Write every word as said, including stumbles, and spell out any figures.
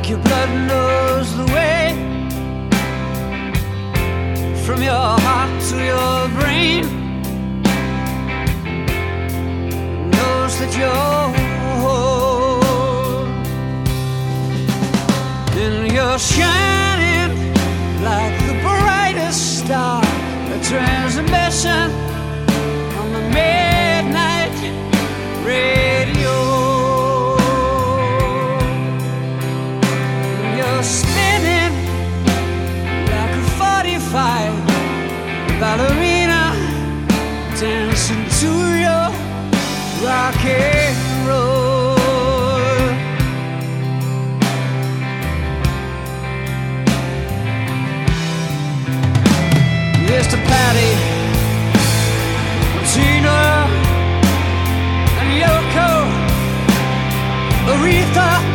like your blood knows the way from your heart to your brain, knows that you're whole, and you're shining like the brightest star, a transmission on the midnight radio. You're spinning like a forty-five ballerina, dancing to your rock and roll. Mister Patty, Tina, and Yoko, Aretha,